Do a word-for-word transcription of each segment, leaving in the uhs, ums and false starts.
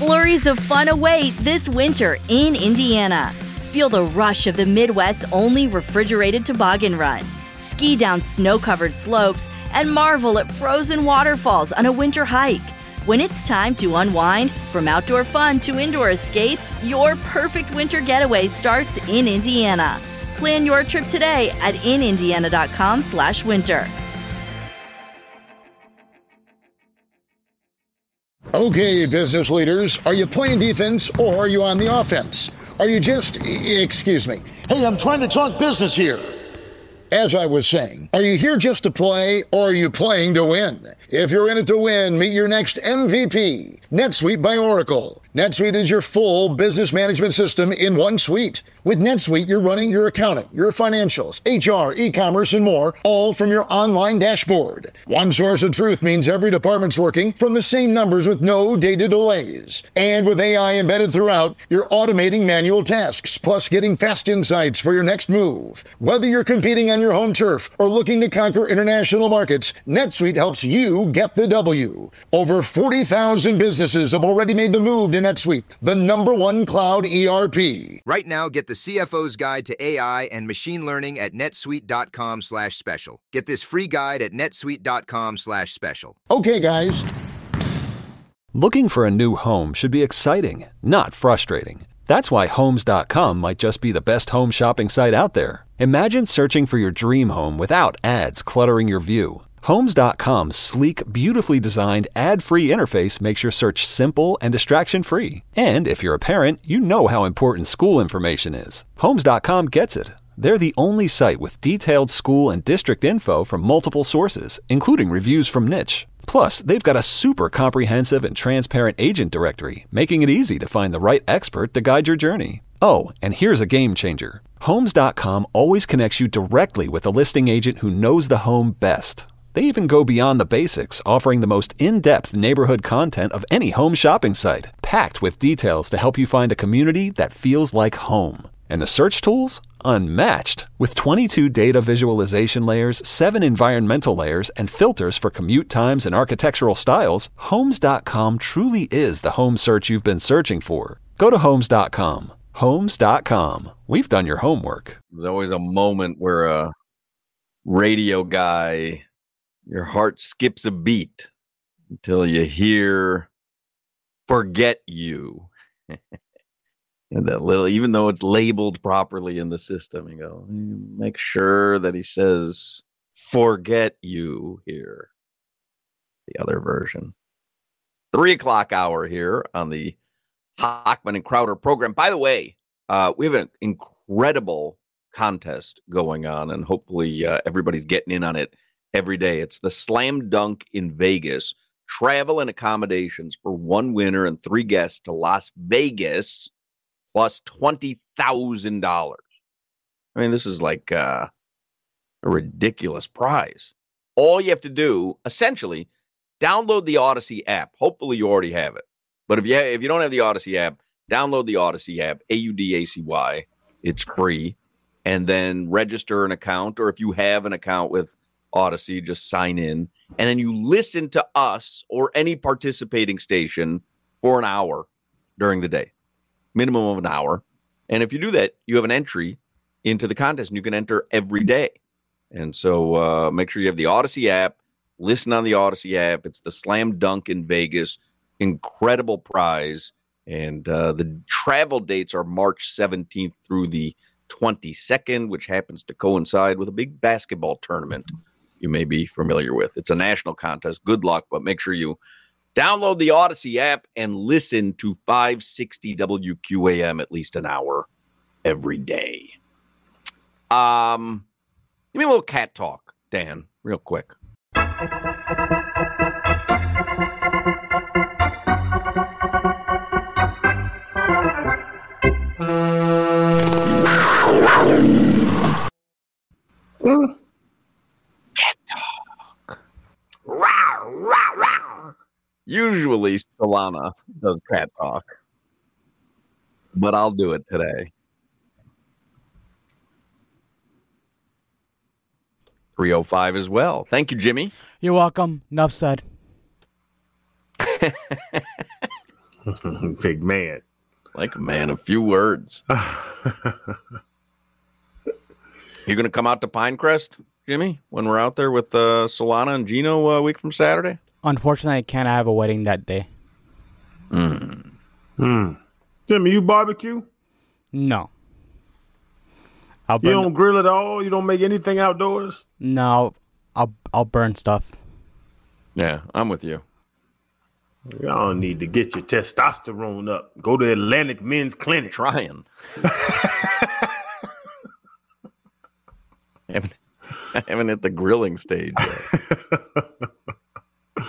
Flurries of fun await this winter in Indiana. Feel the rush of the Midwest's only refrigerated toboggan run. Ski down snow-covered slopes and marvel at frozen waterfalls on a winter hike. When it's time to unwind, from outdoor fun to indoor escapes, your perfect winter getaway starts in Indiana. Plan your trip today at in indiana dot com slash winter. Okay, business leaders, are you playing defense or are you on the offense? Are you just, excuse me, hey, I'm trying to talk business here. As I was saying, are you here just to play or are you playing to win? If you're in it to win, meet your next M V P, NetSuite by Oracle. NetSuite is your full business management system in one suite. With NetSuite, you're running your accounting, your financials, H R, e-commerce, and more, all from your online dashboard. One source of truth means every department's working from the same numbers with no data delays. And with A I embedded throughout, you're automating manual tasks, plus getting fast insights for your next move. Whether you're competing on your home turf or looking to conquer international markets, NetSuite helps you get the W. Over forty thousand businesses have already made the move to NetSuite, the number one cloud E R P. Right now, get the C F O's Guide to A I and Machine Learning at netsuite.com slash special. Get this free guide at netsuite.com slash special. Okay, guys. Looking for a new home should be exciting, not frustrating. That's why Homes dot com might just be the best home shopping site out there. Imagine searching for your dream home without ads cluttering your view. Homes dot com's sleek, beautifully designed, ad-free interface makes your search simple and distraction-free. And if you're a parent, you know how important school information is. Homes dot com gets it. They're the only site with detailed school and district info from multiple sources, including reviews from Niche. Plus, they've got a super comprehensive and transparent agent directory, making it easy to find the right expert to guide your journey. Oh, and here's a game changer. Homes dot com always connects you directly with a listing agent who knows the home best. They even go beyond the basics, offering the most in-depth neighborhood content of any home shopping site, packed with details to help you find a community that feels like home. And the search tools? Unmatched. With twenty-two data visualization layers, seven environmental layers, and filters for commute times and architectural styles, Homes dot com truly is the home search you've been searching for. Go to Homes dot com. Homes dot com. We've done your homework. There's always a moment where a radio guy, your heart skips a beat until you hear "Forget You." And that little, even though it's labeled properly in the system, you go, make sure that he says "Forget You" here. The other version. Three o'clock hour here on the Hochman and Crowder program. By the way, uh, we have an incredible contest going on, and hopefully uh, everybody's getting in on it every day. It's the Slam Dunk in Vegas. Travel and accommodations for one winner and three guests to Las Vegas, plus twenty thousand dollars. I mean, this is like uh, a ridiculous prize. All you have to do, essentially, download the Odyssey app. Hopefully you already have it. But if you, have, if you don't have the Odyssey app, download the Odyssey app, A U D A C Y. It's free. And then register an account, or if you have an account with Odyssey, just sign in. And then you listen to us or any participating station for an hour during the day. Minimum of an hour. And if you do that, you have an entry into the contest, and you can enter every day. And so uh, make sure you have the Odyssey app. Listen on the Odyssey app. It's the Slam Dunk in Vegas. Incredible prize. And uh, the travel dates are March seventeenth through the twenty-second, which happens to coincide with a big basketball tournament you may be familiar with. It's a national contest. Good luck, but make sure you download the Odyssey app and listen to five sixty W Q A M at least an hour every day. Um, give me a little cat talk, Dan, real quick. Mm. Cat talk. Rawr, rawr, rawr. Usually Solana does cat talk, but I'll do it today. three oh five as well. Thank you, Jimmy. You're welcome. Enough said. Big man. Like a man of few words. You going to come out to Pinecrest, Jimmy, when we're out there with uh, Solana and Gino a week from Saturday? Unfortunately, I can't. I have a wedding that day. Mm. Mm. Jimmy, you barbecue? No. I'll You burn, don't grill at all? You don't make anything outdoors? no, I'll I'll burn stuff. Yeah, I'm with you. Y'all need to get your testosterone up. Go to Atlantic Men's Clinic. Trying. I haven't, I haven't hit the grilling stage yet.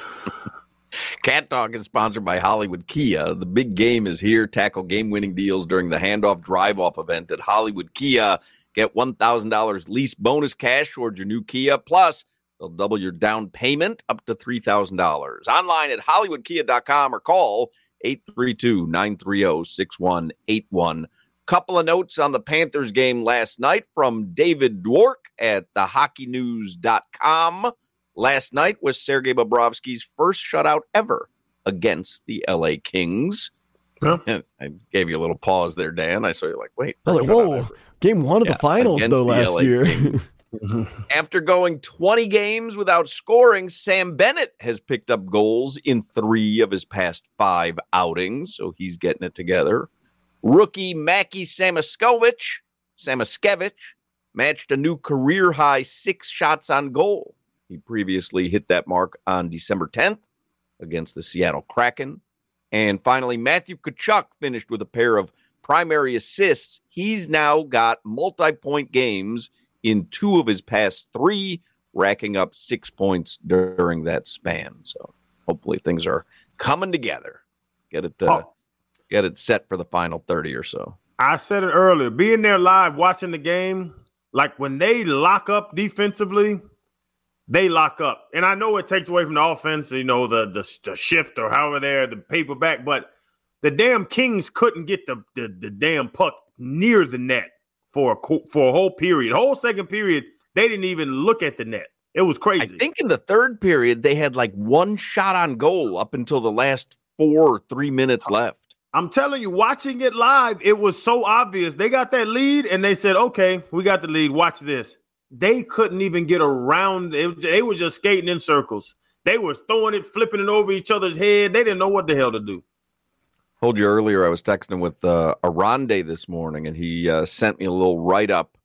Cat Talk is sponsored by Hollywood Kia. The big game is here. Tackle game-winning deals during the handoff drive-off event at Hollywood Kia. Get one thousand dollars lease bonus cash towards your new Kia. Plus, they'll double your down payment up to three thousand dollars. Online at hollywood kia dot com or call eight three two, nine three zero, six one eight one. Couple of notes on the Panthers game last night from David Dwork at the hockey news dot com. Last night was Sergei Bobrovsky's first shutout ever against the L A Kings. Huh? I gave you a little pause there, Dan. I saw you like, wait. I was like, whoa, ever. Game one of Yeah, the finals, against though, the last L A year. After going twenty games without scoring, Sam Bennett has picked up goals in three of his past five outings, so he's getting it together. Rookie Mackie Samoskevich, Samoskevich matched a new career-high six shots on goal. He previously hit that mark on December tenth against the Seattle Kraken. And finally, Matthew Tkachuk finished with a pair of primary assists. He's now got multi-point games in two of his past three, racking up six points during that span. So hopefully things are coming together. Get it uh, oh. get it set for the final thirty or so. I said it earlier. Being there live, watching the game, like when they lock up defensively, they lock up. And I know it takes away from the offense, you know, the the, the shift or however they're the paper back, but the damn Kings couldn't get the, the, the damn puck near the net for a, for a whole period. Whole second period, they didn't even look at the net. It was crazy. I think in the third period, they had like one shot on goal up until the last four or three minutes left. I'm telling you, watching it live, it was so obvious. They got that lead, and they said, okay, we got the lead. Watch this. They couldn't even get around. It, they were just skating in circles. They were throwing it, flipping it over each other's head. They didn't know what the hell to do. Told you earlier I was texting with uh, Aronde this morning, and he uh, sent me a little write-up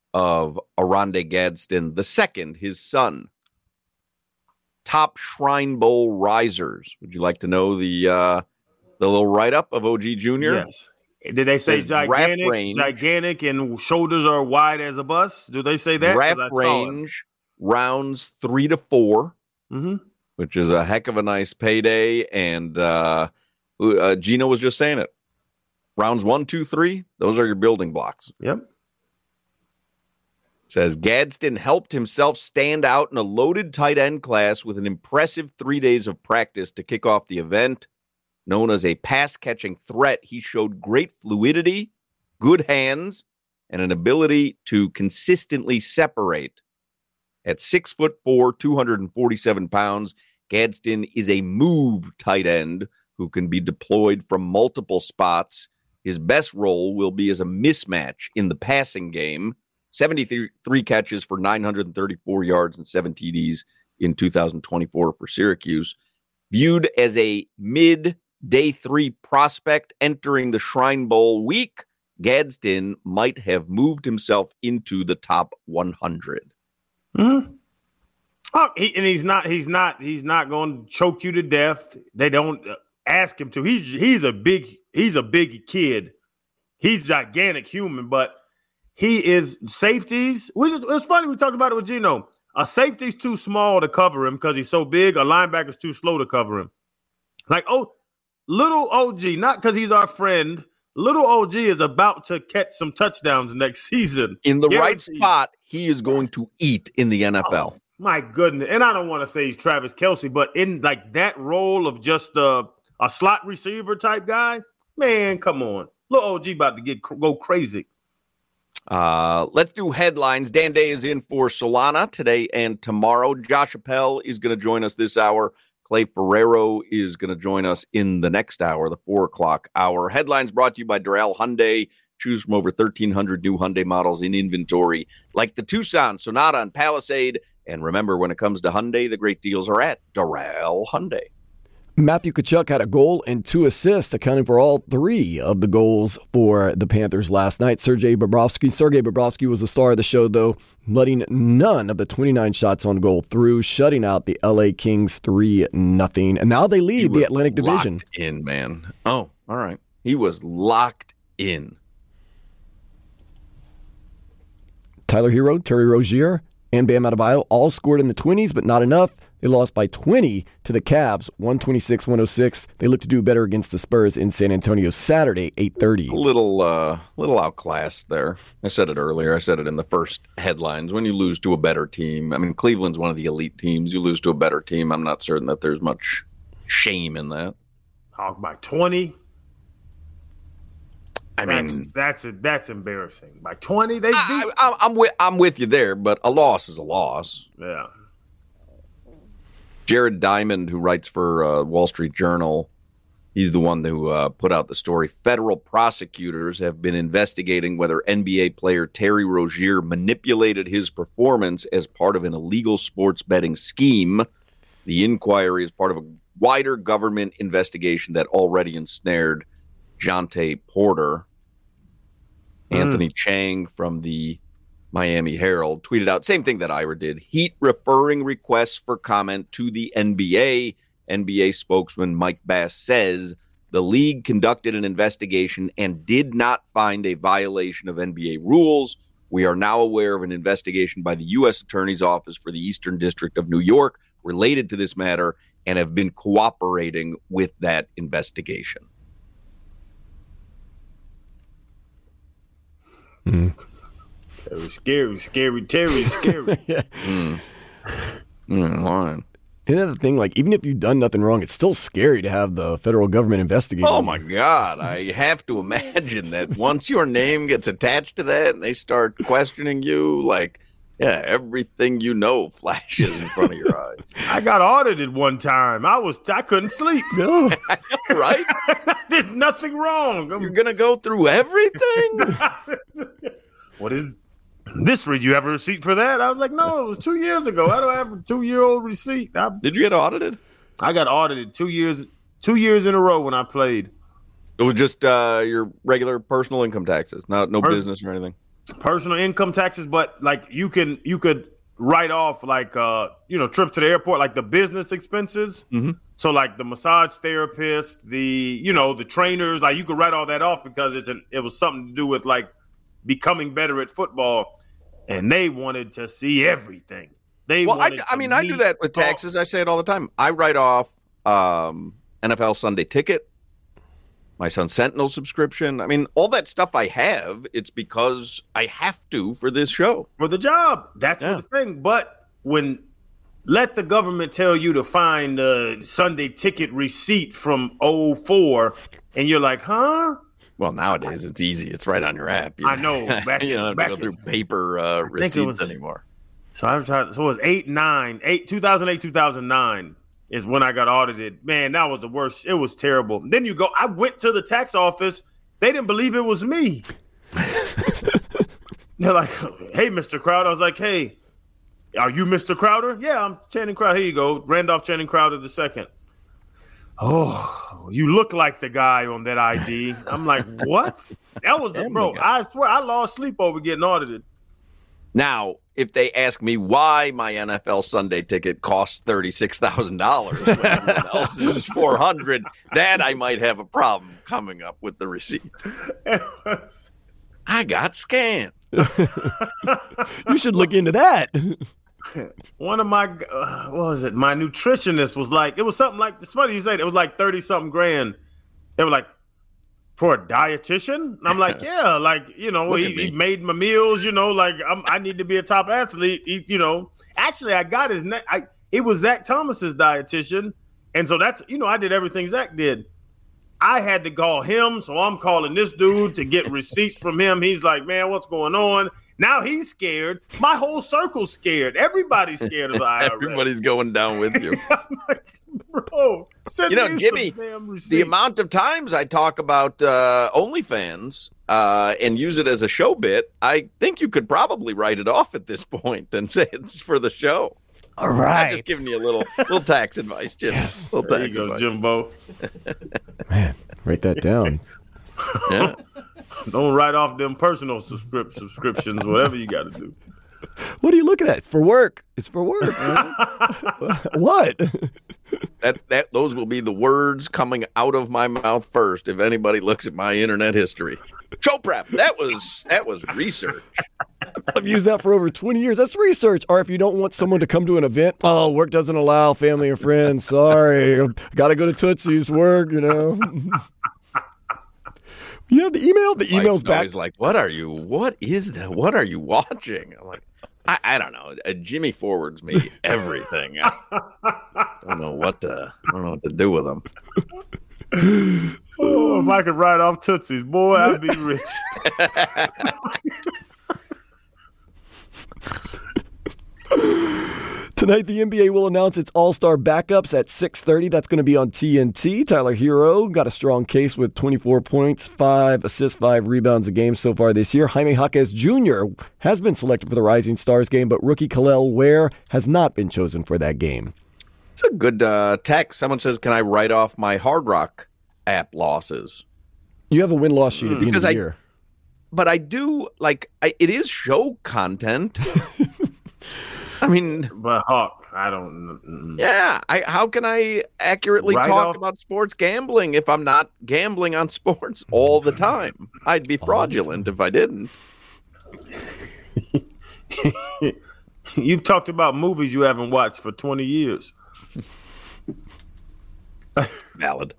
of Aronde Gadsden the second, his son. Top Shrine Bowl risers. Would you like to know the uh, the little write-up of O G Junior? Yes. Did they say His gigantic, range, gigantic, and shoulders are wide as a bus? Do they say that? Draft range rounds three to four, mm-hmm. which is a heck of a nice payday. And uh, uh, Gino was just saying it. Rounds one, two, three, those are your building blocks. Yep. Says Gadsden helped himself stand out in a loaded tight end class with an impressive three days of practice to kick off the event. Known as a pass-catching threat, he showed great fluidity, good hands, and an ability to consistently separate. At six foot four, two hundred forty-seven pounds, Gadsden is a move tight end who can be deployed from multiple spots. His best role will be as a mismatch in the passing game. seventy-three catches for nine hundred thirty-four yards and seven T Ds in two thousand twenty-four for Syracuse. Viewed as a mid Day three prospect entering the Shrine Bowl week, Gadsden might have moved himself into the top one hundred. Mm-hmm. Oh, he, and he's not. He's not. He's not going to choke you to death. They don't ask him to. He's he's a big. He's a big kid. He's gigantic human, but he is safeties. Which is it's funny we talked about it with Gino. A safety's too small to cover him because he's so big. A linebacker's too slow to cover him. Like oh. Little O G, not because he's our friend. Little O G is about to catch some touchdowns next season. In the Guaranteed. right spot, he is going to eat in the N F L. Oh, my goodness. And I don't want to say he's Travis Kelce, but in like that role of just a, a slot receiver type guy, man, come on. Little O G about to get go crazy. Uh, let's do headlines. Dan Day is in for Solana today and tomorrow. Josh Appel is going to join us this hour. Clay Ferrero is going to join us in the next hour, the four o'clock hour. Headlines brought to you by Doral Hyundai. Choose from over thirteen hundred new Hyundai models in inventory, like the Tucson, Sonata, and Palisade. And remember, when it comes to Hyundai, the great deals are at Doral Hyundai. Matthew Tkachuk had a goal and two assists, accounting for all three of the goals for the Panthers last night. Sergei Bobrovsky. Sergei Bobrovsky was the star of the show, though, letting none of the twenty-nine shots on goal through, shutting out the L A Kings three nothing. And now they lead the Atlantic Division. Locked in, man. Oh, all right. He was locked in. Tyler Hero, Terry Rozier, and Bam Adebayo all scored in the twenties, but not enough. They lost by twenty to the Cavs, one twenty-six one oh six. They look to do better against the Spurs in San Antonio Saturday, eight thirty. A little, uh, little outclassed there. I said it earlier. I said it in the first headlines. When you lose to a better team, I mean, Cleveland's one of the elite teams. You lose to a better team, I'm not certain that there's much shame in that. Oh, by twenty? I mean, that's that's, a, that's embarrassing. By twenty, they beat. I, I, I'm with I'm with you there, but a loss is a loss. Yeah. Jared Diamond, who writes for uh, Wall Street Journal, he's the one who uh, put out the story. Federal prosecutors have been investigating whether N B A player Terry Rozier manipulated his performance as part of an illegal sports betting scheme. The inquiry is part of a wider government investigation that already ensnared Jonte Porter. Mm. Anthony Chang from the Miami Herald tweeted out, same thing that Ira did, Heat referring requests for comment to the N B A. N B A spokesman Mike Bass says the league conducted an investigation and did not find a violation of N B A rules. We are now aware of an investigation by the U S Attorney's Office for the Eastern District of New York related to this matter and have been cooperating with that investigation. Mm. Terry, scary, scary, Terry, scary. yeah. Mm. Mm, line. Isn't that the thing? Like, even if you've done nothing wrong, it's still scary to have the federal government investigate. Oh, my God. I have to imagine that once your name gets attached to that and they start questioning you, like, yeah, everything you know flashes in front of your eyes. I got audited one time. I was I couldn't sleep. No. Right? I did nothing wrong. You're going to go through everything? What is this? Did you have a receipt for that? I was like, no, it was two years ago. How do I have a two-year-old receipt? I, Did you get audited? I got audited two years two years in a row when I played. It was just uh, your regular personal income taxes, not no Pers- business or anything. Personal income taxes, but like you can you could write off like uh you know trips to the airport, like the business expenses. Mm-hmm. So like the massage therapist, the you know the trainers, like you could write all that off because it's an it was something to do with like becoming better at football, and they wanted to see everything. They well, I, wanted I mean, I do that with taxes. I say it all the time. I write off um, N F L Sunday Ticket, my Sun Sentinel subscription. I mean, all that stuff I have, it's because I have to for this show. For the job. That's Yeah. the thing. But when let the government tell you to find a Sunday Ticket receipt from oh four, and you're like, huh? Well, nowadays it's easy. It's right on your app. You I know. Back you in- don't have to back go in- through paper uh, think it receipts was- anymore. So I was trying, so it was eight, nine, eight, two thousand eight, two thousand nine is when I got audited. Man, that was the worst. It was terrible. Then you go, I went to the tax office. They didn't believe it was me. They're like, hey, Mister Crowder. I was like, hey, are you Mister Crowder? Yeah, I'm Channing Crowder. Here you go. Randolph Channing Crowder the second. Oh, you look like the guy on that I D. I'm like, what? That was the, bro. I swear I lost sleep over getting audited. Now, if they ask me why my N F L Sunday Ticket costs thirty-six thousand dollars when everyone else's is four hundred dollars, that I might have a problem coming up with the receipt. I got scammed. You should look into that. One of my, uh, what was it? My nutritionist was like, it was something like, it's funny you say it, it was like thirty something grand. They were like, for a dietitian? And I'm like, yeah, like, you know, he, he made my meals, you know, like I'm, I need to be a top athlete, he, you know. Actually, I got his name. I, it was Zach Thomas's dietitian. And so that's, you know, I did everything Zach did. I had to call him, so I'm calling this dude to get receipts from him. He's like, man, what's going on? Now he's scared. My whole circle's scared. Everybody's scared of the I R S. Everybody's going down with you. I'm like, bro, send You know, me Jimmy, some damn receipts. the amount of times I talk about uh, OnlyFans uh, and use it as a show bit, I think you could probably write it off at this point and say it's for the show. All right. I'm just giving you a little little tax advice, Jim. Yes. Little There tax you go, advice. Jimbo. Man, write that down. Yeah. Don't write off them personal subscrip- subscriptions, whatever you got to do. What are you looking at? It's for work. It's for work. Man. What? That that those will be the words coming out of my mouth first if anybody looks at my internet history. Show prep. That was that was research. I've used that for over twenty years. That's research. Or if you don't want someone to come to an event, oh, work doesn't allow family or friends. Sorry. Got to go to Tootsie's work, you know. You have the email? The email's Wife's back. always like, what are you, what is that? What are you watching? I'm like, I, I don't know. Uh, Jimmy forwards me everything. I don't know what to, I don't know what to do with them. Oh, if I could write off Tootsie's, boy, I'd be rich. Tonight, the N B A will announce its all-star backups at six thirty. That's going to be on T N T. Tyler Hero got a strong case with twenty-four points, five assists, five rebounds a game so far this year. Jaime Jaquez Junior has been selected for the Rising Stars game, but rookie Khalil Ware has not been chosen for that game. It's a good uh, text. Someone says, can I write off my Hard Rock app losses? You have a win-loss sheet at the end of Because the I- year. But I do, like, I, it is show content. I mean, But Hawk, I don't. mm, yeah, I, how can I accurately Write talk off- about sports gambling if I'm not gambling on sports all the time? I'd be fraudulent if I didn't. You've talked about movies you haven't watched for twenty years. Valid.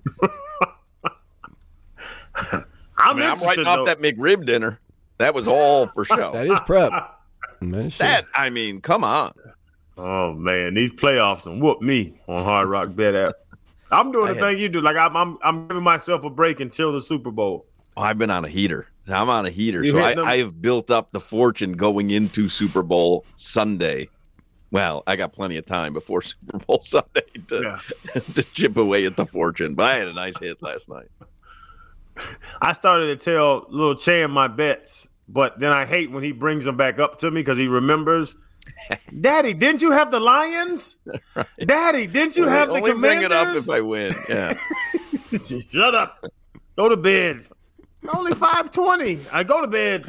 I'm, I mean, I'm interested, writing though. off that McRib dinner. That was all for show. That is prep. That is That, I mean, come on. Oh man, these playoffs and whoop me on Hard Rock Bet app. I'm doing the I thing you do. Like I'm, I'm, I'm giving myself a break until the Super Bowl. Oh, I've been on a heater. I'm on a heater. You so I, hitting them? I have built up the fortune going into Super Bowl Sunday. Well, I got plenty of time before Super Bowl Sunday to, Yeah. to chip away at the fortune. But I had a nice hit last night. I started to tell Lil Chan my bets, but then I hate when he brings them back up to me because he remembers. Daddy, didn't you have the Lions? Right. Daddy, didn't you have the Only bring Commanders? it up if I win. Yeah. Shut up. Go to bed. It's only five twenty. I go to bed.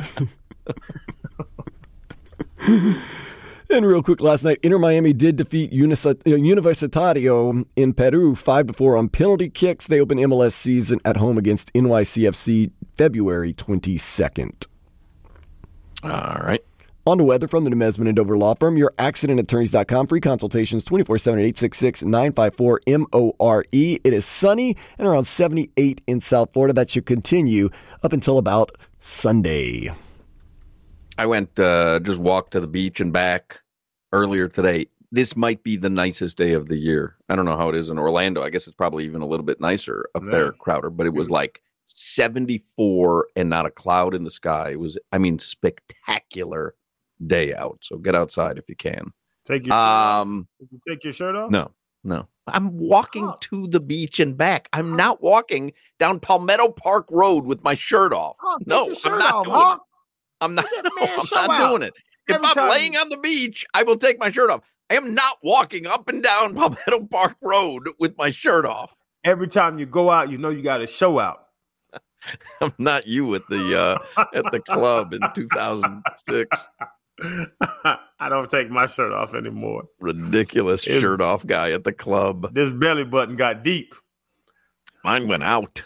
And real quick, last night, Inter Miami did defeat Unis- uh, Universitario in Peru five to four on penalty kicks. They open M L S season at home against N Y C F C February twenty-second. All right. On to weather from the Nemesman and Dover Law Firm, your accident attorneys dot com. Free consultations twenty-four seven at eight six six, nine five four, M O R E. It is sunny and around seventy-eight in South Florida. That should continue up until about Sunday. I went, uh, just walked to the beach and back earlier today. This might be the nicest day of the year. I don't know how it is in Orlando. I guess it's probably even a little bit nicer up Yeah. there, Crowder, but it was like seventy-four and not a cloud in the sky. It was, I mean, spectacular day out. So get outside if you can. Take your shirt off. Um, Did you take your shirt off? no, no. I'm walking Huh. to the beach and back. I'm not walking down Palmetto Park Road with my shirt off. Huh, take no, your shirt I'm not off, doing huh? it. I'm not, Look at the man I'm show not out. doing it. If Every I'm time- laying on the beach, I will take my shirt off. I am not walking up and down Palmetto Park Road with my shirt off. Every time you go out, you know you got to show out. I'm not you at the uh, at the club in two thousand six. I don't take my shirt off anymore. Ridiculous It- shirt off guy at the club. This belly button got deep. Mine went out.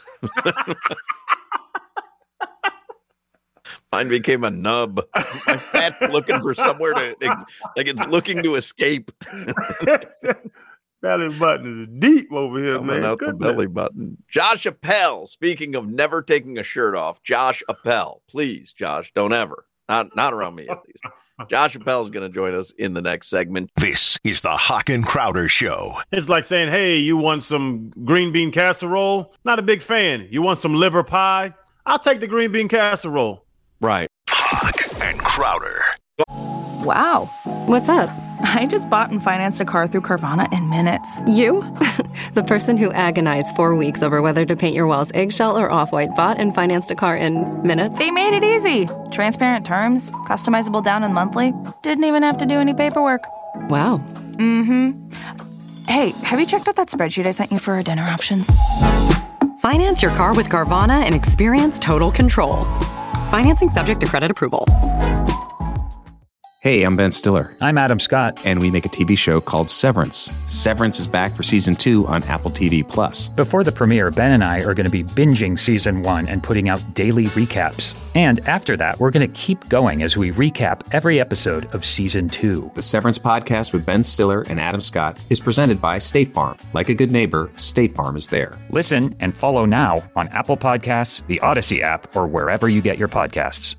Mine became a nub. My fat's looking for somewhere to, like it's looking to escape. Belly button is deep over here, Coming man. out the Goodness. belly button. Josh Appel, speaking of never taking a shirt off, Josh Appel, please, Josh, don't ever. Not not around me at least. Josh Appel is going to join us in the next segment. This is the Hawk and Crowder Show. It's like saying, hey, you want some green bean casserole? Not a big fan. You want some liver pie? I'll take the green bean casserole. Right. Hawk and Crowder. Wow. What's up? I just bought and financed a car through Carvana in minutes. You? The person who agonized four weeks over whether to paint your walls eggshell or off-white bought and financed a car in minutes? They made it easy. Transparent terms, customizable down and monthly. Didn't even have to do any paperwork. Wow. Mm-hmm. Hey, have you checked out that spreadsheet I sent you for our dinner options? Finance your car with Carvana and experience total control. Financing subject to credit approval. Hey, I'm Ben Stiller. I'm Adam Scott, and we make a T V show called Severance. Severance is back for season two on Apple T V Plus. Before the premiere, Ben and I are going to be binging season one and putting out daily recaps. And after that, we're going to keep going as we recap every episode of season two. The Severance podcast with Ben Stiller and Adam Scott is presented by State Farm. Like a good neighbor, State Farm is there. Listen and follow now on Apple Podcasts, the Odyssey app, or wherever you get your podcasts.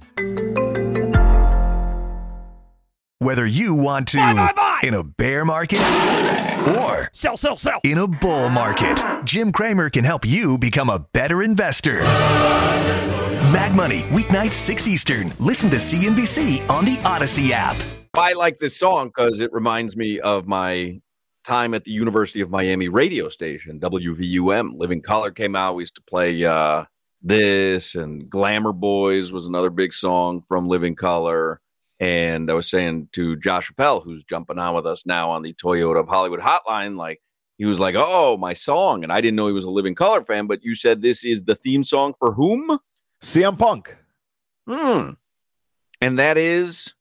Whether you want to buy, buy, buy. in a bear market or sell, sell, sell. in a bull market, Jim Cramer can help you become a better investor. Mad Money, weeknights six Eastern. Listen to C N B C on the Odyssey app. I like this song because it reminds me of my time at the University of Miami radio station, W V U M. Living Color came out. We used to play uh, this, and Glamour Boys was another big song from Living Color. And I was saying to Josh Appel, who's jumping on with us now on the Toyota of Hollywood hotline, like, he was like, oh, my song. And I didn't know he was a Living Color fan, but you said this is the theme song for whom? C M Punk. Hmm. And that is?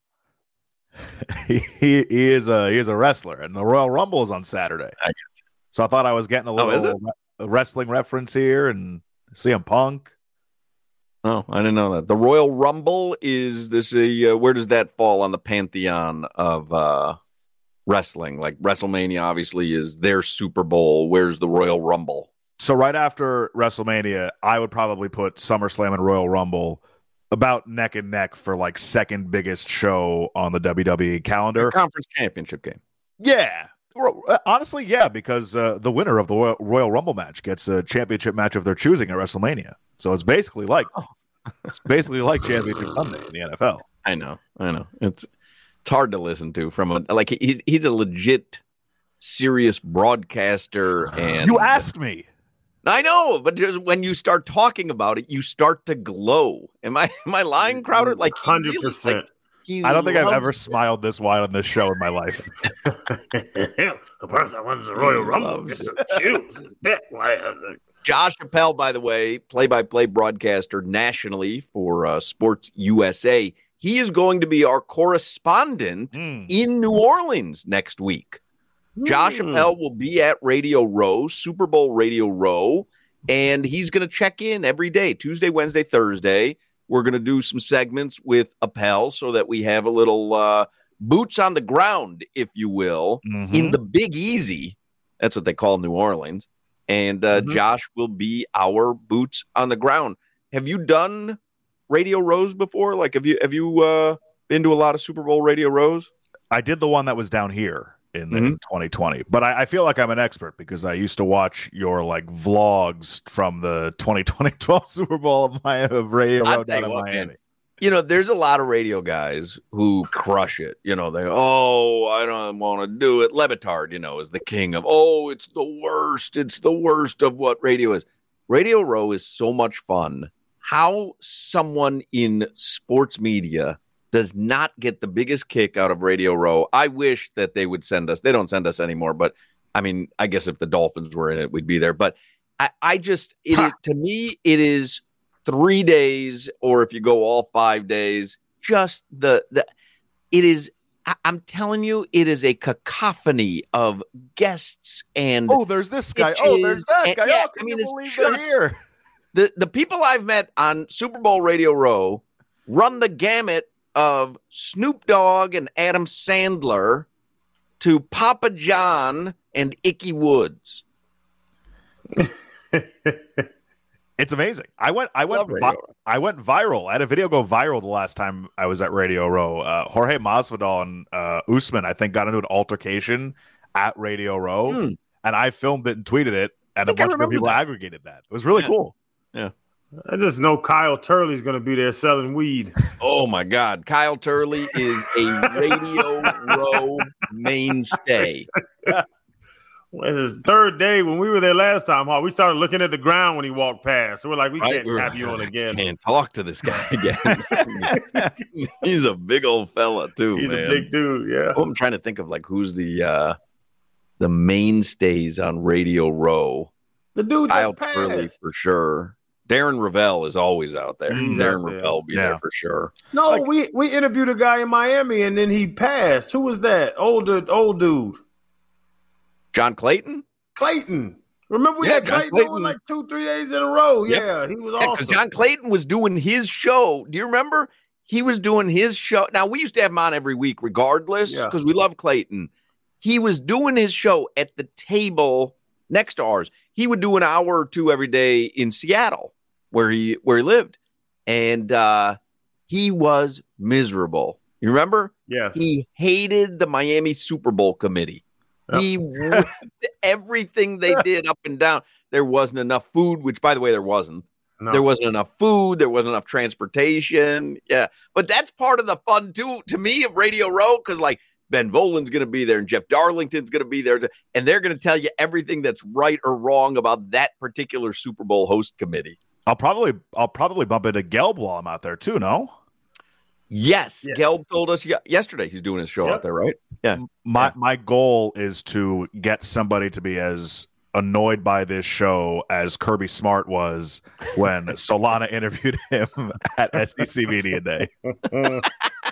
he, he, he is a he is a wrestler, and the Royal Rumble is on Saturday. I so I thought I was getting a little oh, re- wrestling reference here, and C M Punk. Oh, I didn't know that. The Royal Rumble, is this a, uh, where does that fall on the pantheon of uh, wrestling? Like WrestleMania obviously is their Super Bowl. Where's the Royal Rumble? So right after WrestleMania, I would probably put SummerSlam and Royal Rumble about neck and neck for like second biggest show on the W W E calendar. The conference championship game. Yeah. Honestly, yeah, because uh, the winner of the Royal, Royal Rumble match gets a championship match of their choosing at WrestleMania. So it's basically like oh. it's basically like Championship Sunday in the N F L. I know, I know. It's it's hard to listen to from a like he's he's a legit, serious broadcaster. And you asked me. I know, but just when you start talking about it, you start to glow. Am I am I lying, Crowder? Like hundred really, percent. Like, I don't think I've ever smiled this wide on this show in my life. The person that wins the Royal Rumble gets to choose. Josh Appel, by the way, play-by-play broadcaster nationally for uh, Sports U S A. He is going to be our correspondent mm. in New Orleans next week. Mm. Josh Appel will be at Radio Row, Super Bowl Radio Row, and he's going to check in every day, Tuesday, Wednesday, Thursday. We're going to do some segments with Appel so that we have a little uh, boots on the ground, if you will, mm-hmm. in the Big Easy. That's what they call New Orleans. And uh, mm-hmm. Josh will be our boots on the ground. Have you done Radio Rows before? Like, have you have you uh, been to a lot of Super Bowl Radio Rows? I did the one that was down here in, mm-hmm. in twenty twenty, but I, I feel like I'm an expert because I used to watch your like vlogs from the twenty twelve Super Bowl of, my, of Radio Row down in Miami. Man, you know, there's a lot of radio guys who crush it. You know, they, oh, I don't want to do it. Le Batard, you know, is the king of, oh, it's the worst. It's the worst of what radio is. Radio Row is so much fun. How someone in sports media does not get the biggest kick out of Radio Row. I wish that they would send us. They don't send us anymore, but I mean, I guess if the Dolphins were in it, we'd be there. But I, I just, it, huh. to me, it is three days, or if you go all five days, just the, the it is, I, I'm telling you, it is a cacophony of guests and oh, there's this guy. Oh, there's that and, guy. Yeah, oh, can I mean, you it's believe just, they're here? The, the people I've met on Super Bowl Radio Row run the gamut of Snoop Dogg and Adam Sandler to Papa John and Ickey Woods. It's It's amazing. I went I went vi- I went viral. I had a video go viral the last time I was at Radio Row. Uh, Jorge Masvidal and uh, Usman, I think, got into an altercation at Radio Row, hmm. and I filmed it and tweeted it, and a bunch of people that. aggregated that. It was really yeah. cool. Yeah. I just know Kyle Turley's going to be there selling weed. Oh, my God. Kyle Turley is a Radio Row mainstay. Well, his third day when we were there last time, huh, we started looking at the ground when he walked past. So we're like, we right, can't we're, have you on again. Can't talk to this guy again. He's a big old fella, too, He's man. a big dude, yeah. Oh, I'm trying to think of, like, who's the uh, the mainstays on Radio Row. The dude Kyle just passed. Turley, for sure. Darren Ravel is always out there. He's Darren out Ravel will be yeah. there for sure. No, like, we, we interviewed a guy in Miami, and then he passed. Who was that? Older, old dude. John Clayton? Clayton. Remember we yeah, had John Clayton, Clayton on like two, three days in a row. Yep. Yeah, he was yeah, awesome. John Clayton was doing his show. Do you remember? He was doing his show. Now, we used to have him on every week regardless because yeah. we love Clayton. He was doing his show at the table next to ours. He would do an hour or two every day in Seattle where he where he lived. And uh, he was miserable. You remember? Yes. He hated the Miami Super Bowl committee. Yep. He everything they did up and down. There wasn't enough food, which, by the way, there wasn't. No. There wasn't enough food. There wasn't enough transportation. Yeah, but that's part of the fun too, to me, of Radio Row, because like Ben Volin's going to be there and Jeff Darlington's going to be there, and they're going to tell you everything that's right or wrong about that particular Super Bowl host committee. I'll probably I'll probably bump into Gelb while I'm out there too. No. Yes, yes. Gelb told us yesterday he's doing his show yep. out there, right? Yeah. My yeah. my goal is to get somebody to be as annoyed by this show as Kirby Smart was when Solana interviewed him at S E C Media Day. yeah,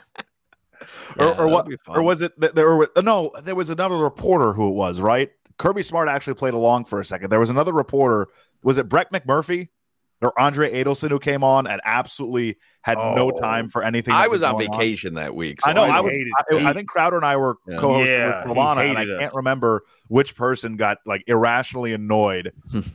or, or what? Or was it that there were no? There was another reporter who it was, right? Kirby Smart actually played along for a second. There was another reporter. Was it Brett McMurphy? Or Andre Adelson, who came on and absolutely had oh, no time for anything. I was, was on vacation on. that week. So I know. I, I, was, I, I think Crowder and I were yeah. co-hosting yeah, with Solana, and I us. can't remember which person got like irrationally annoyed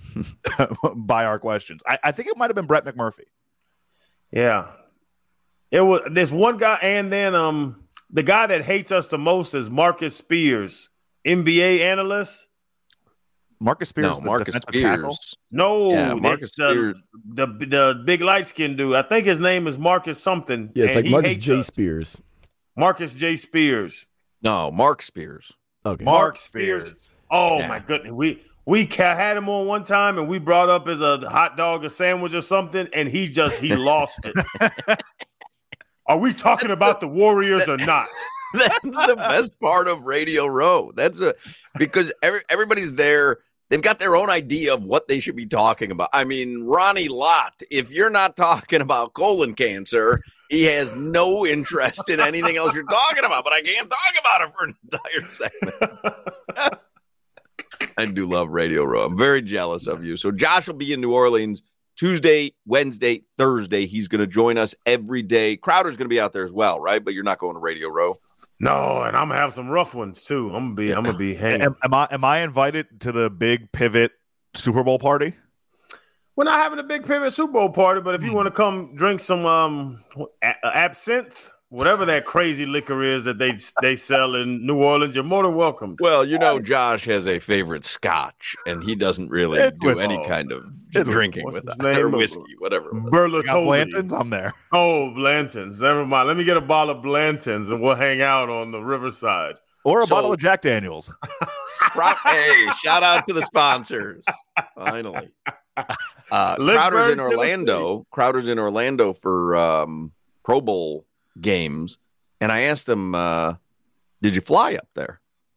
by our questions. I, I think it might have been Brett McMurphy. Yeah, it was. There's one guy, and then um, the guy that hates us the most is Marcus Spears, N B A analyst. Marcus Spears, no, Marcus Spears. Tackle? No, yeah, Marcus the, Spears. The, the the big light skinned dude. I think his name is Marcus something. Yeah, it's like Marcus J. us. Spears. Marcus J. Spears. No, Mark Spears. Okay, Mark, Mark Spears. Spears. Oh yeah. my goodness, we we had him on one time, and we brought up as a hot dog, a sandwich, or something, and he just he lost it. Are we talking about the Warriors or not? That's the best part of Radio Row. That's a because every, everybody's there. They've got their own idea of what they should be talking about. I mean, Ronnie Lott, if you're not talking about colon cancer, he has no interest in anything else you're talking about, but I can't talk about it for an entire segment. I do love Radio Row. I'm very jealous of you. So Josh will be in New Orleans Tuesday, Wednesday, Thursday. He's going to join us every day. Crowder's going to be out there as well, right? But you're not going to Radio Row. No, and I'm gonna have some rough ones too. I'm gonna be, I'm gonna be hanging. Am, am I, am I invited to the big pivot Super Bowl party? We're not having a big pivot Super Bowl party, but if you want to come drink some um a- absinthe, whatever that crazy liquor is that they they sell in New Orleans, you're more than welcome. Well, you know, Josh has a favorite scotch, and he doesn't really it's do whistle. any kind of it's drinking with that or whiskey, whatever. Berlatoli. Blanton's, I'm there. Oh, Blanton's. Never mind. Let me get a bottle of Blanton's, and we'll hang out on the riverside. Or a So- bottle of Jack Daniels. Hey, shout out to the sponsors. Finally. Uh, Lynchburg, Crowder's in Tennessee. Orlando. Crowder's in Orlando for um, Pro Bowl games. And I asked him, uh, did you fly up there?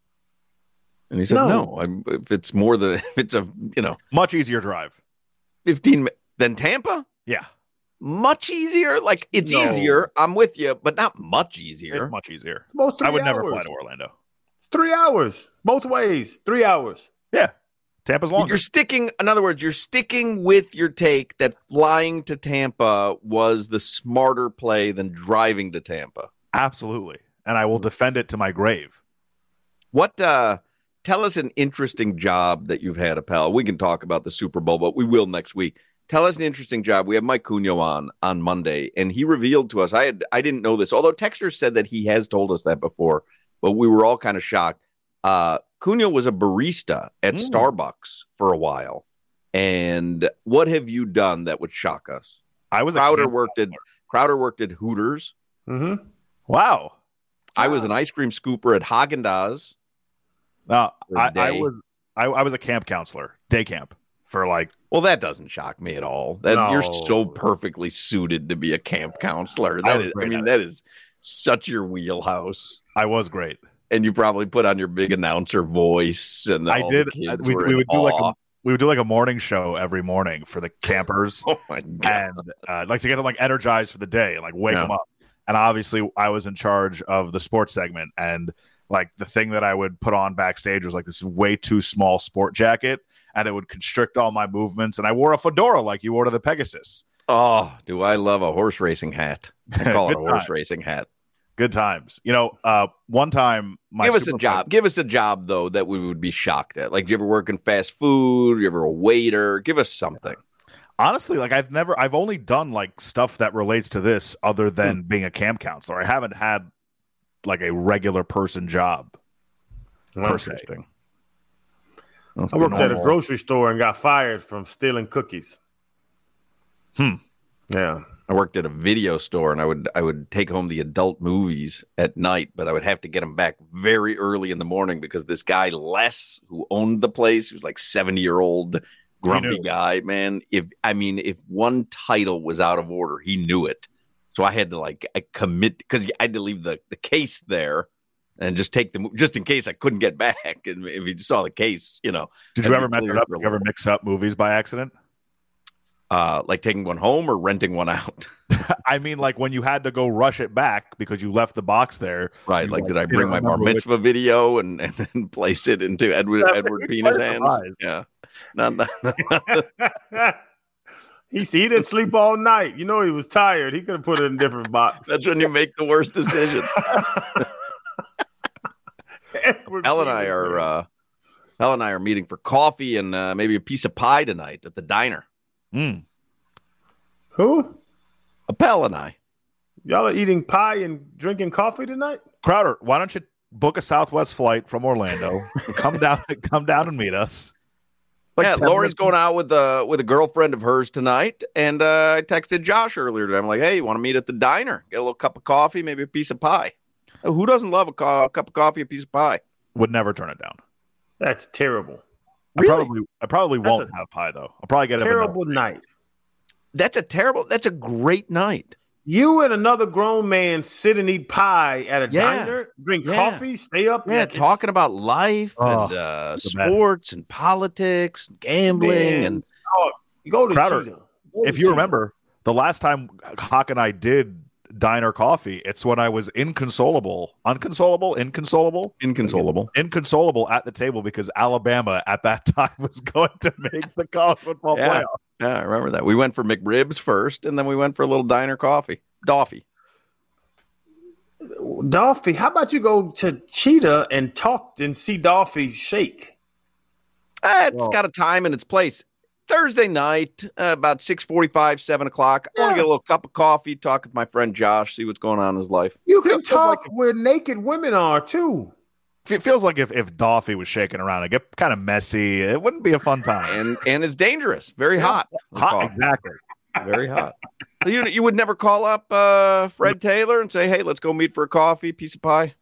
And he said, No. no. I'm, if it's more than, if it's a, you know, Much easier drive. fifteen minutes than Tampa? Yeah. Much easier? Like, it's No. easier. I'm with you, but not much easier. It's much easier. It's about three I would hours. never fly to Orlando. It's three hours, both ways. Three hours. Yeah. Tampa's longer. You're sticking, in other words, you're sticking with your take that flying to Tampa was the smarter play than driving to Tampa. Absolutely. And I will defend it to my grave. What, uh, tell us an interesting job that you've had, Appel. We can talk about the Super Bowl, but we will next week. tell us an interesting job. We have Mike Cunio on on Monday, and he revealed to us, I had I didn't know this, although Texter said that he has told us that before, but we were all kind of shocked. Uh, Cunio was a barista at mm. Starbucks for a while. And what have you done that would shock us? I was Crowder a worked at Crowder worked at Hooters. Mm-hmm. Wow. I was an ice cream scooper at Haagen-Dazs. No, I, I was I, I was a camp counselor, day camp for like. Well, that doesn't shock me at all. That No. you're so perfectly suited to be a camp counselor. I That was is, I great mean, at that is such your wheelhouse. I was great, and you probably put on your big announcer voice. And I all did. the kids We, were we in would do like awe. a, we would do like a morning show every morning for the campers. Oh my god! And uh, like to get them like energized for the day and like wake Yeah. them up. And obviously, I was in charge of the sports segment, and like the thing that I would put on backstage was like this way too small sport jacket, and it would constrict all my movements. And I wore a fedora like you wore to the Pegasus. Oh, do I love a horse racing hat? I call it a Good horse time. racing hat. Good times. You know, uh, one time my Give us a super- job. Give us a job though that we would be shocked at. Like, do you ever work in fast food? You ever a waiter? Give us something. Honestly, like I've never, I've only done like stuff that relates to this other than Hmm. being a camp counselor. I haven't had like a regular person job. Per se. Interesting. I worked at a grocery store and got fired from stealing cookies. Hmm. Yeah. I worked at a video store, and I would I would take home the adult movies at night, but I would have to get them back very early in the morning because this guy Les, who owned the place, he was like seventy year old grumpy knew. guy. Man, if I mean, if one title was out of order, he knew it. So I had to like I commit because I had to leave the, the case there and just take the mo- just in case I couldn't get back. And if you saw the case, you know, Did you I'd ever be mess it clear up? for a Did you ever little- mix up movies by accident? Uh, like taking one home or renting one out? I mean, like when you had to go rush it back because you left the box there. Right, you, like, did I didn't bring my bar remember which- mitzvah video and, and then place it into Edward Yeah, Edward it's Pina's quite hands? surprised. Yeah, not, not, he he didn't sleep all night. You know he was tired. He could have put it in a different box. that's when you make the worst decision. Hell and I are uh, Hell and I are meeting for coffee and uh, maybe a piece of pie tonight at the diner. Mm. Who? Appel and I. Y'all are eating pie and drinking coffee tonight? Crowder, why don't you book a Southwest flight from Orlando? come down, come down and meet us. Like yeah, ten Lori's minutes- going out with uh, with a girlfriend of hers tonight, and uh, I texted Josh earlier today. I'm like, "Hey, you want to meet at the diner? Get a little cup of coffee, maybe a piece of pie." Oh, who doesn't love a, co- a cup of coffee, a piece of pie? Would never turn it down. That's terrible. I probably, I probably That's won't a have pie though. I'll probably get it. Terrible night. That's a terrible. That's a great night. You and another grown man sit and eat pie at a Yeah. diner, drink Yeah. coffee, stay up. Yeah, Like, it's- talking about life Oh, and uh, the best. sports and politics, and gambling, Man. and Oh, you go to Crowder, Cheetah. Go to If you Cheetah. remember, the last time Hawk and I did diner coffee, it's when I was inconsolable, unconsolable, inconsolable, inconsolable. inconsolable at the table because Alabama at that time was going to make the college football Yeah. playoff. Yeah, I remember that. We went for McRibs first, and then we went for a little diner coffee. Doffy. Dolphy, how about you go to Cheetah and talk and see Dolphy shake? Ah, it's Well- got a time and its place. Thursday night, uh, about six forty-five, seven o'clock. I want to Yeah. get a little cup of coffee, talk with my friend Josh, see what's going on in his life. You can talk where naked women are too. It feels like if, if Doffy was shaking around, it get kind of messy. It wouldn't be a fun time. And and it's dangerous. Very hot. Hot, Coffee. exactly. Very hot. So you you would never call up uh, Fred Taylor and say, "Hey, let's go meet for a coffee, piece of pie."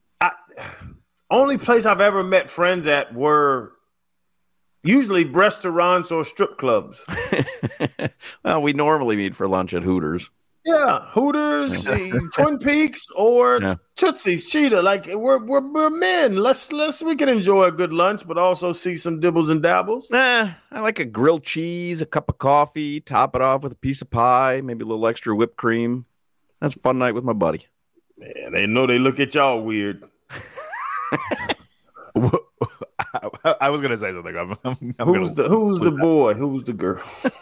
Only place I've ever met friends at were usually restaurants or strip clubs. Well, we normally meet for lunch at Hooters. Yeah, Hooters, eh, Twin Peaks, or Yeah. Tootsie's, Cheetah. Like we're, we're we're men. Let's let's we can enjoy a good lunch, but also see some dibbles and dabbles. Nah, I like a grilled cheese, a cup of coffee, top it off with a piece of pie, maybe a little extra whipped cream. That's a fun night with my buddy. Man, they know they look at y'all weird. I was going to say something. I'm, I'm, I'm Who's gonna, the Who's the boy? Who's the girl?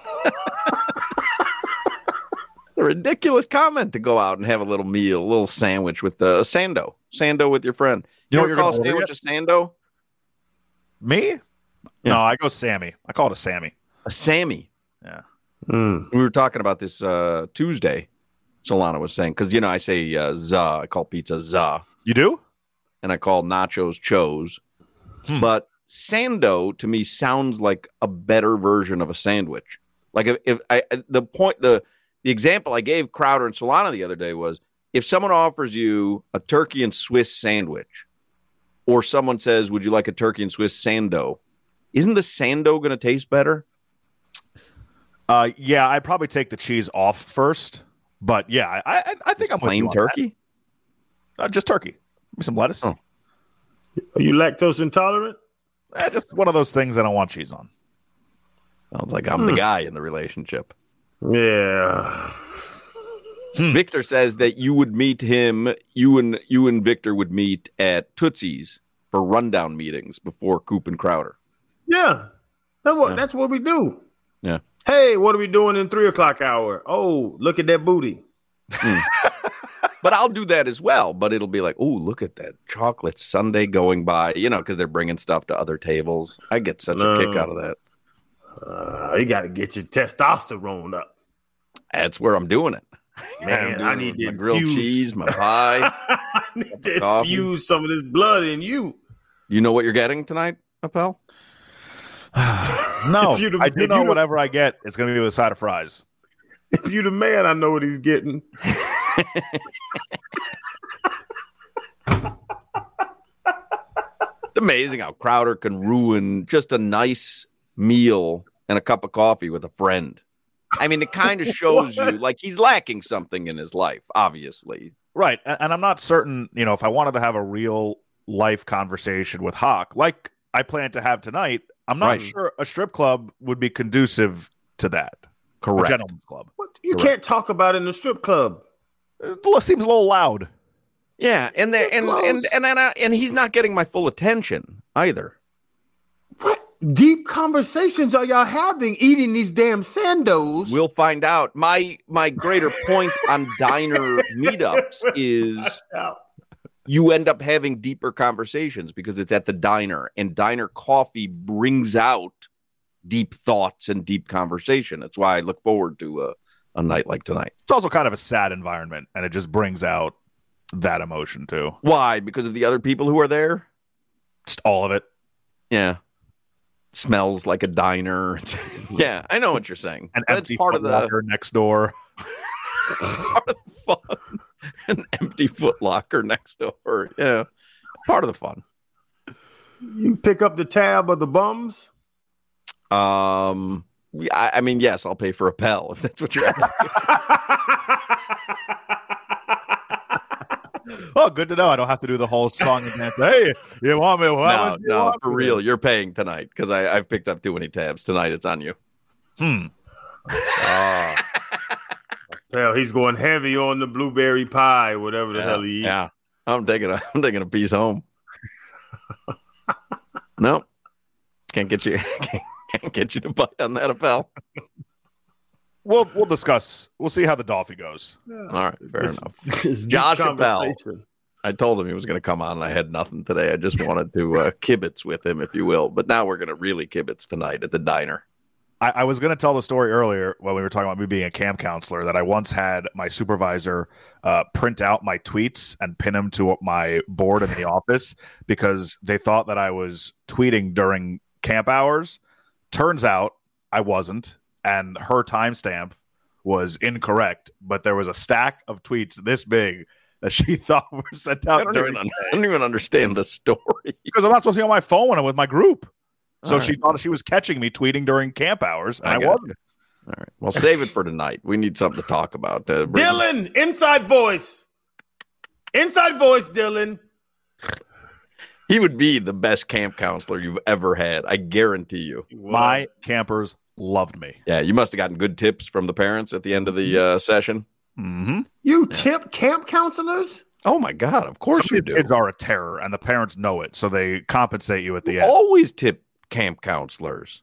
A ridiculous comment to go out and have a little meal, a little sandwich with uh, sando, sando with your friend. You You, know ever what call a you're gonna sandwich a sando? Me? No, I go Sammy. I call it a Sammy. A Sammy. Yeah. Mm. We were talking about this uh, Tuesday. Solana was saying, because, you know, I say uh, za. I call pizza za. You do? And I call nachos chos. Hmm. But sando, to me, sounds like a better version of a sandwich. Like, if, if I the point, the the example I gave Crowder and Solana the other day was, if someone offers you a turkey and Swiss sandwich, or someone says, would you like a turkey and Swiss sando? Isn't the sando going to taste better? Uh, yeah, I'd probably take the cheese off first. But yeah, I I, I think Just I'm with plain you on turkey. Uh, just turkey. Give me some lettuce. Oh. Are you lactose intolerant? Eh, just one of those things I don't want cheese on. Sounds like I'm hmm. the guy in the relationship. Yeah. Hmm. Victor says that you would meet him. You and you and Victor would meet at Tootsie's for rundown meetings before Coop and Crowder. Yeah, that's what Yeah. that's what we do. Yeah. Hey, what are we doing in three o'clock hour? Oh, look at that booty. Mm. But I'll do that as well. But it'll be like, oh, look at that chocolate sundae going by, you know, because they're bringing stuff to other tables. I get such No. a kick out of that. Uh, you got to get your testosterone up. That's where I'm doing it. Man, I need to my grilled infuse- cheese, my pie. I need to coffee. infuse some of this blood in you. You know what you're getting tonight, Appel? No, If you the- I do if know you the- whatever I get, it's going to be with a side of fries. If you the man, I know what he's getting. It's amazing how Crowder can ruin just a nice meal and a cup of coffee with a friend. I mean, it kind of shows you like he's lacking something in his life, obviously. Right. And, and I'm not certain, you know, if I wanted to have a real life conversation with Hawk, like I plan to have tonight, I'm not Right. sure a strip club would be conducive to that. Correct. A gentleman's club. You Correct. can't talk about it in the strip club. It seems a little loud. Yeah, and the, and, and and and, uh, and he's not getting my full attention either. What deep conversations are y'all having eating these damn sandos? We'll find out. My my greater point on diner meetups is you end up having deeper conversations because it's at the diner, and diner coffee brings out deep thoughts and deep conversation. That's why I look forward to a, a night like tonight. It's also kind of a sad environment, and it just brings out that emotion too. Why? Because of the other people who are there? Just all of it. Yeah. Smells like a diner. Yeah, I know what you're saying. An That's empty part Foot of the Locker next door. part of the fun. An empty Foot Locker next door. Yeah. Part of the fun. You pick up the tab of the bums? Um yeah, I, I mean, yes, I'll pay for a Pell if that's what you're asking. Oh, good to know. I don't have to do the whole song and dance. Hey, you want me? No, Well, you no, want for me? real. You're paying tonight because I've picked up too many tabs. Tonight it's on you. Hmm. Oh. Hell, he's going heavy on the blueberry pie, whatever the Yeah, hell he eats. yeah. I'm taking a I'm taking a piece home. No. Can't get you can't, can't get you to bite on that, Appel. We'll we'll discuss. We'll see how the Dolphy goes. All right, fair This- enough. this is deep Josh Appel. conversation. I told him he was going to come on, and I had nothing today. I just wanted to uh, kibitz with him, if you will. But now we're going to really kibitz tonight at the diner. I, I was going to tell the story earlier when we were talking about me being a camp counselor that I once had my supervisor uh, print out my tweets and pin them to my board in the office because they thought that I was tweeting during camp hours. Turns out I wasn't, and her timestamp was incorrect, but there was a stack of tweets this big that she thought were sent out I don't, during even, the I don't even understand the story. because I'm not supposed to be on my phone when I'm with my group. So All she right. thought she was catching me tweeting during camp hours, and I, I got wasn't. you. All right. Well, save it for tonight. We need something to talk about. Uh, bring- Dylan, inside voice. Inside voice, Dylan. He would be the best camp counselor you've ever had. I guarantee you. My campers loved me. Yeah, you must have gotten good tips from the parents at the end of the uh, session. Mm-hmm. You tip camp counselors? Oh, my God. Of course Some you of these do. kids are a terror, and the parents know it, so they compensate you at the You end. always tip camp counselors.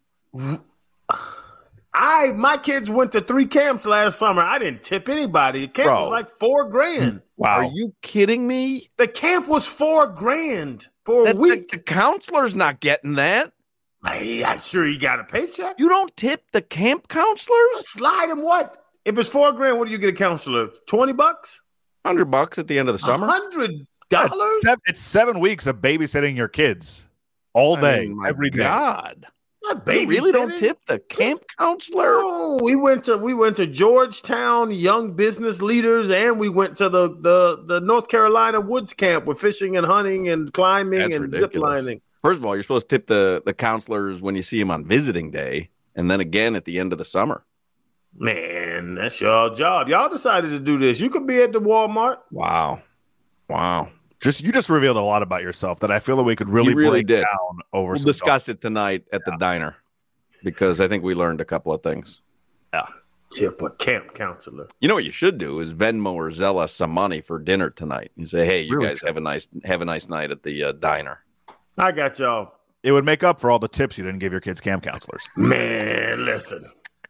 I my kids went to three camps last summer. I didn't tip anybody. The camp Bro. was like four grand. Wow. Are you kidding me? The camp was four grand for a That- week. The, the counselor's not getting that. Hey, I'm sure he got a paycheck. You don't tip the camp counselors? Slide him what? If it's four grand, what do you get a counselor? Twenty bucks? Hundred bucks at the end of the summer. Hundred dollars? It's seven weeks of babysitting your kids all day, I mean, my every day. God. Not You really don't babysitting. tip the camp counselor? No, we went to we went to Georgetown Young Business Leaders, and we went to the the, the North Carolina Woods Camp with fishing and hunting and climbing That's and ridiculous. zip lining. First of all, you're supposed to tip the, the counselors when you see them on visiting day, and then again at the end of the summer. Man, that's your job. Y'all decided to do this. You could be at the Walmart. Wow. Wow. Just you just revealed a lot about yourself that I feel that we could really, You really break did. down over. We'll some discuss it tonight at the diner because I think we learned a couple of things. Yeah. Tip a camp counselor. You know what you should do is Venmo or Zella some money for dinner tonight. You say, hey, you Really guys have a nice have a nice night at the uh, diner. I got y'all. It would make up for all the tips you didn't give your kids' camp counselors. Man, listen.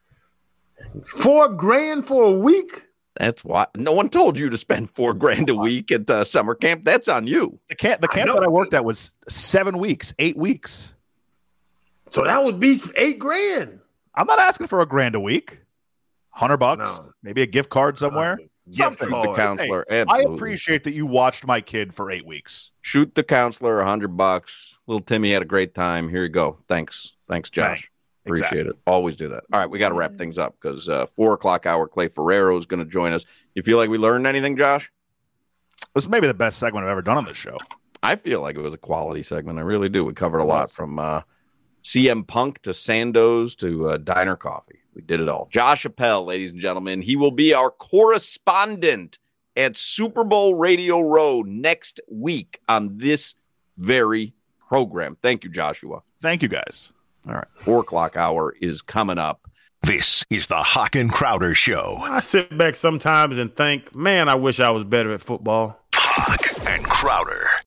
Four grand for a week? That's why no one told you to spend four grand a week at uh, summer camp. That's on you. The camp, the camp I that I worked at was seven weeks, eight weeks. So that would be eight grand. I'm not asking for a grand a week. Hundred bucks, No. maybe a gift card somewhere. Something. Shoot the counselor. Hey, I absolutely. appreciate that you watched my kid for eight weeks. Shoot the counselor a hundred bucks. Little Timmy had a great time. Here you go. Thanks. Thanks, Josh. Thanks. Appreciate Exactly. it. Always do that. All right, we got to wrap things up because uh, four o'clock hour, Clay Ferrero is going to join us. You feel like we learned anything, Josh? This is maybe the best segment I've ever done on this show. I feel like it was a quality segment. I really do. We covered a lot from uh, C M Punk to Sandoz to uh, Diner Coffee. We did it all. Josh Appel, ladies and gentlemen, he will be our correspondent at Super Bowl Radio Row next week on this very program. Thank you, Joshua. Thank you, guys. All right. Four o'clock hour is coming up. This is the Hawk and Crowder Show. I sit back sometimes and think, man, I wish I was better at football. Hawk and Crowder.